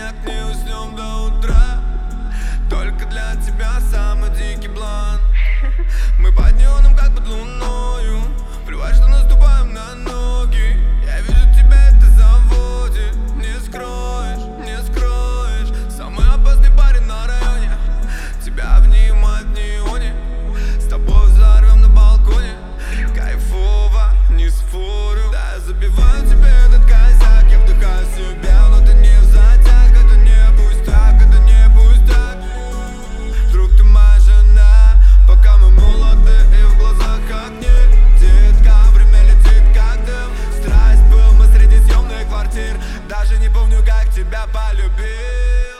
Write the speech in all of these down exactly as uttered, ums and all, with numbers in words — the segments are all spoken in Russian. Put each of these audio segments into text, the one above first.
снег, не уснем до утра. Только для тебя самый дикий план. Мы под неоном, как под луною. Плевать, что наступаем на ноги. Я вижу тебя, это заводит. Не скроешь, не скроешь. Самый опасный парень на районе. Тебя обнимают в неоне. С тобой взорвем на балконе. Кайфово, не спорю. Да, я забиваю тебе этот косяк. Я вдыхаю себя, но ты не в затяг. Это не пусть так, это не пусть так. Вдруг ты моя жена, пока мы молоды и в глазах огни. Детка, время летит как дым. Страсть был, мы среди съемных квартир. Даже не помню, как тебя полюбил.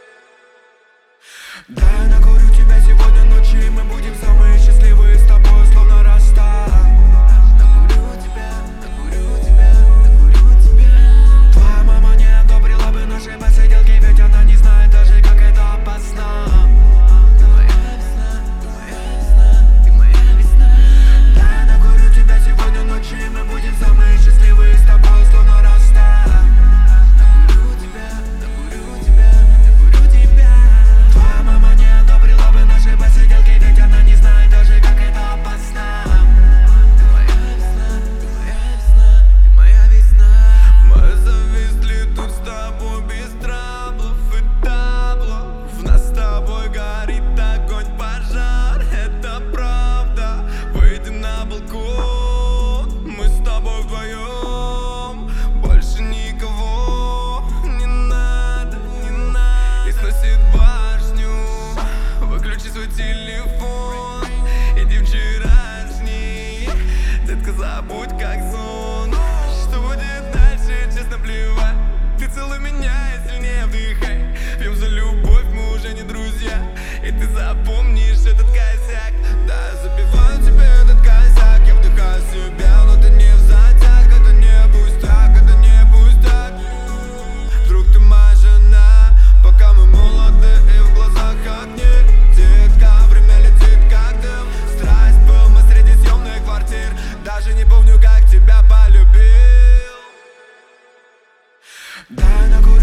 Да, я накурю тебя сегодня ночью, и мы будем самые счастливые с тобой, словно расстав. Накурю тебя, накурю тебя, накурю тебя. Твоя мама не одобрила бы наши посиделки, ведь она не знает даже, как это опасно. Ты моя весна, ты моя весна, ты моя весна. Да, я накурю тебя сегодня ночью, и мы будем самые счастливые с тобой, словно расстав. Накурю тебя, накурю тебя, накурю тебя. Твоя мама не одобрила бы наши посиделки, ведь она не знает даже, как это опасно. Ты моя весна, ты моя весна, ты моя весна. Мы зависли тут с тобой без траблов и таблов. В нас с тобой горит огонь, пожар, это правда. Выйди на балкон, мы с тобой вдвоем. Больше никого не надо, не надо. И сносит башню, выключи свой телефон. Иди вчерашний, детка, забудь как сон. Что будет дальше, честно плевать. Ты целуй меня и сильнее вдыхай. Пьем за любовь, мы уже не друзья. И ты запомнишь этот косяк. Да, я забиваю тебе этот косяк. Я вдыхаю себя, но ты не в затяг. Это не пусть так, это не пусть так. Вдруг ты моя жена, пока мы молоды и в глазах огни. Детка, время летит как дым. Страсть был, мы среди съемных квартир. Даже не помню, как тебя полюбил. Да, я накурю